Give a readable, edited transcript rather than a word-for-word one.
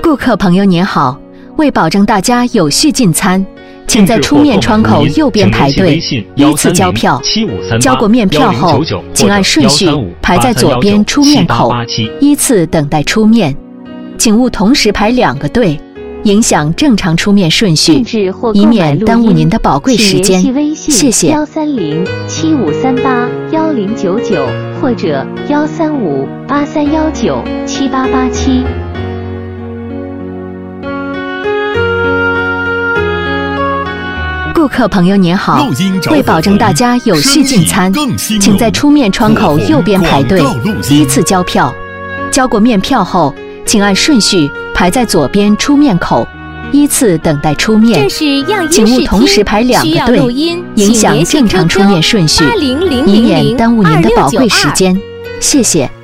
顾客朋友您好，为保证大家有序进餐，请在出面窗口右边排队，依次交票。交过面票后，请按顺序排在左边出面口，依次等待出面。请勿同时排2个队，影响正常出面顺序，以免耽误您的宝贵时间。谢谢。 13075381099或者13583197887。 顾客朋友您好，为保证大家有序进餐，请在出面窗口右边排队，依次交票。交过面票后，请按顺序排在左边出面口，依次等待出面。请勿同时排2个队，影响正常出面顺序，以免耽误您的宝贵时间。谢谢。